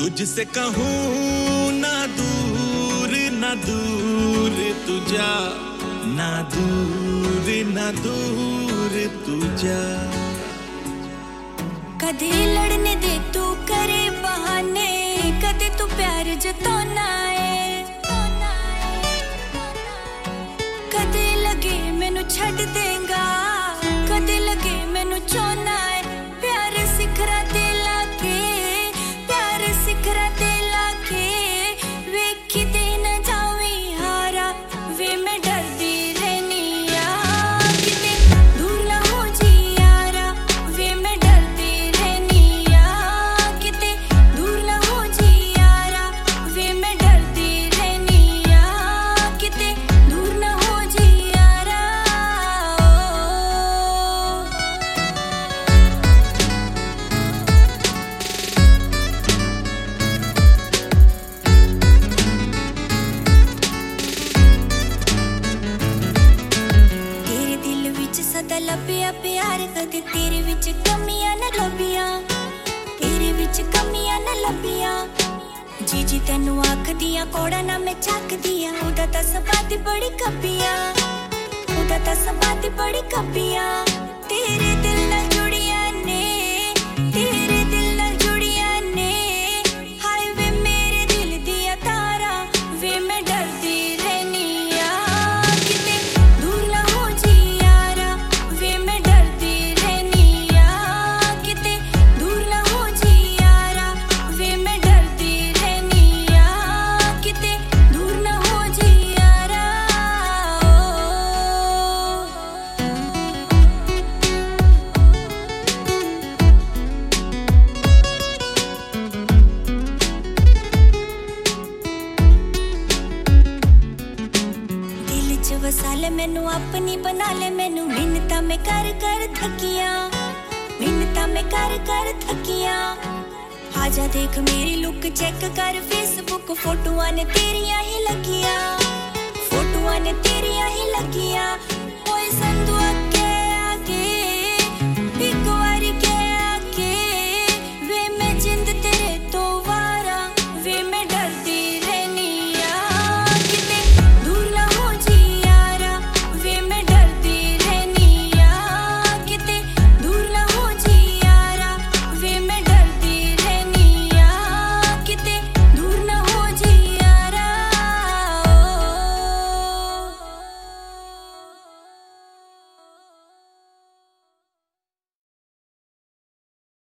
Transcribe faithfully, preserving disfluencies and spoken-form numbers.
तुझसे कहूँ ना दूर ना दूर तू जा, ना दूर ना दूर तू जा। कदे लड़ने दे तू करे बहाने, कदे तू प्यार जताना है, कदे लगे मैनू छड़ देगा, कदे लगे मैनू चाहना है। प्यार सिखरा दे लाके, प्यार सिखरा दे लाके, वेखी दे न जावी हारा, वे मैं डरदी रहनी आ, किते दूर ना हो जी यारा, वे मैं डरदी रहनी आ, किते दूर ना हो जी यारा, वे मैं डरदी रहनी आ, किते दूर ना हो जी यारा। तेरे दिल विच सदा लभ्या प्यार, कदे तेरे विच कमियां न लभियां, तेरे विच कमियां न लभियां। जी जी तैनू आखदियां कोड़ा ना मैं चकदियां, ओदा तां सबाती बड़ी कब्बियां, ओदा तां सबाती बड़ी कब्बियां। तेरे दिल नाल जुड़ियां ने, तेरे दिल नाल जुड़ियां ने, हाय वे मेरे दिल दियां तारा, वे मैं डरदी रहनी आ, किते दूर ना हो जी यारा, वे मैं डरदी रहनी आ, किते दूर ना हो जी यारा, वे मैं डरदी रहनी आ, किते दूर ना हो जी यारा। दिल च वसा ले मैनू अपनी बना ले, मैनू मिन्नतां मैं कर कर थकियां, मिन्नतां मैं कर कर थकियां। आजा देख मेरी लुक चेक कर, फेसबुक फोटोआं ने तेरियां ही